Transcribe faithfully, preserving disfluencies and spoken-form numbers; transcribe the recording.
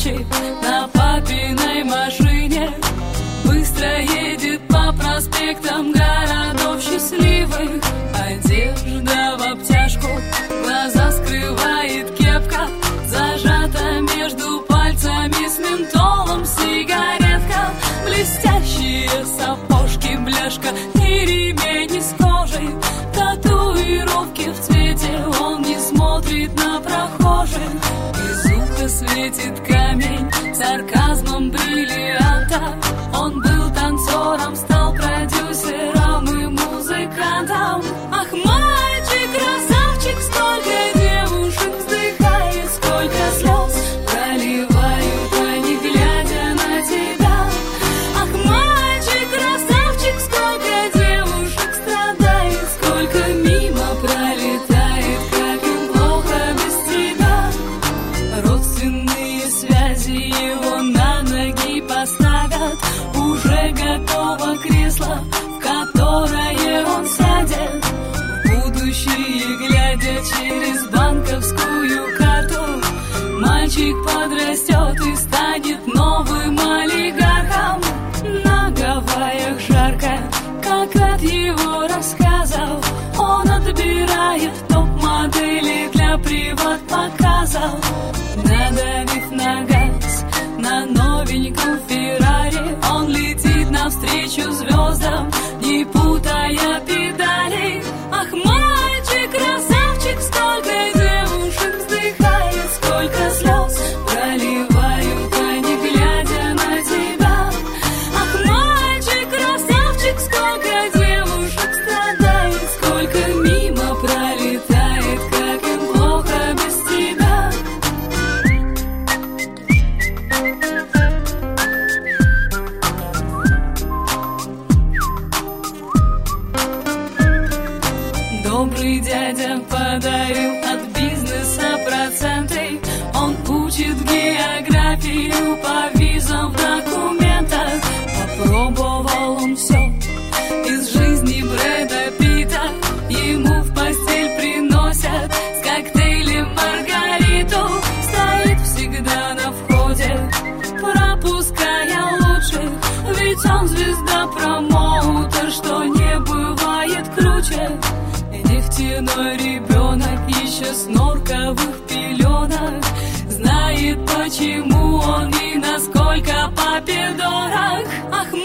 красавчик на папиной машине быстро едет по проспектам городов счастливых. Одежда в обтяжку, глаза скрывает кепка, зажата между пальцами с ментолом сигаретка. Блестящие сапожки, бляшка и ремень из кожи, татуировки в цвете, он не смотрит на прохожих. Из уха светит камень сарказмом бриллианта. Он был танцором, стал продюсером и музыкантом. Ах, мальчик, красавчик, сколько девушек вздыхает, сколько слез проливают они, глядя на тебя. Ах, мальчик, красавчик, сколько девушек страдает, сколько мимо пролетает, как им плохо без тебя. Родственные связи его на ноги поставят, уже готово кресло, в которое он сядет. В будущее глядя через банковскую карту, мальчик подрастет и станет новым олигархом. На Гавайях жарко, как от его рассказов, он отбирает топ-модели для приват-показов. Надавив на газ на новеньком Феррари, он летит навстречу звездам, не путая педали. Ах, мальчик, красавчик, сколько девушек вздыхает, сколько слез проливают они, глядя на тебя. Ах, мальчик, красавчик, сколько девушек страдает, сколько мимо пролетает, как им плохо без тебя. Добрый дядя подарил от бизнеса проценты. Он учит географию по визам в документах. Попробовал он все из жизни Брэда Питта. Ему в постель приносят с коктейлем Маргариту. Стоит всегда на входе, пропуская лучших, ведь он звезда-промоутер, что не бывает круче. Нефтяной ребенок еще с норковых пеленок знает, почему он и насколько папе дорог. Ах,